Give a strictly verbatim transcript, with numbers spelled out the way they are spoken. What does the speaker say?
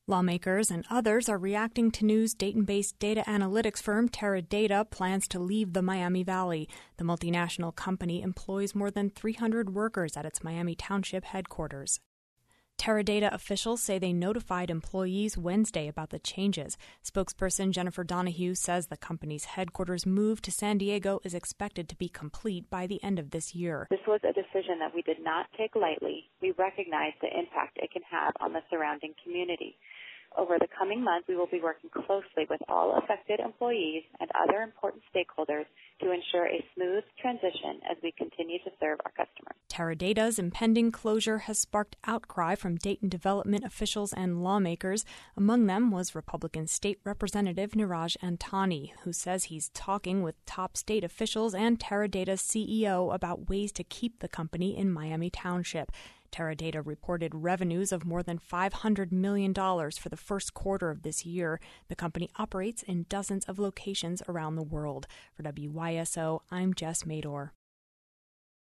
Lawmakers and others are reacting to news Dayton-based data analytics firm Teradata plans to leave the Miami Valley. The multinational company employs more than three hundred workers at its Miami Township headquarters. Teradata officials say they notified employees Wednesday about the changes. Spokesperson Jennifer Donahue says the company's headquarters move to San Diego is expected to be complete by the end of this year. This was a decision that we did not take lightly. We recognize the impact it can have on the surrounding community. Over the coming months, we will be working closely with all affected employees and other important stakeholders to ensure a smooth transition as we continue to serve our customers. Teradata's impending closure has sparked outcry from Dayton development officials and lawmakers. Among them was Republican State Representative Niraj Antani, who says he's talking with top state officials and Teradata's C E O about ways to keep the company in Miami Township. Teradata reported revenues of more than five hundred million dollars for the first quarter of this year. The company operates in dozens of locations around the world. For W Y S O, I'm Jess Mador.